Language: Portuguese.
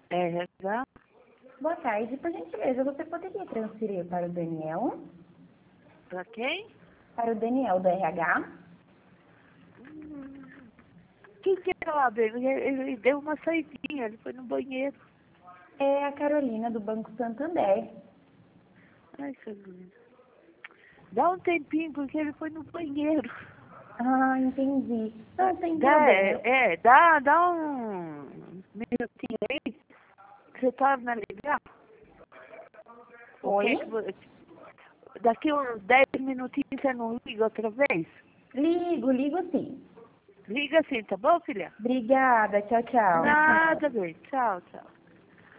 RH. Boa tarde, por gentileza, você poderia transferir para o Daniel? Pra quem? Para o Daniel do RH? Quem que é lá, bem? Ele deu uma saidinha, ele foi no banheiro. É a Carolina do Banco Santander. Ai, Carolina. Dá um tempinho, porque ele foi no banheiro. Ah, entendi. Não tem Dá, problema. dá um minutinho aí. Que você torna a ligar. O Oi? que que daqui uns 10 minutinhos você não liga outra vez? Ligo sim. Liga assim, tá bom, filha? Obrigada, tchau, tchau. Nada, bem. Tchau, tchau.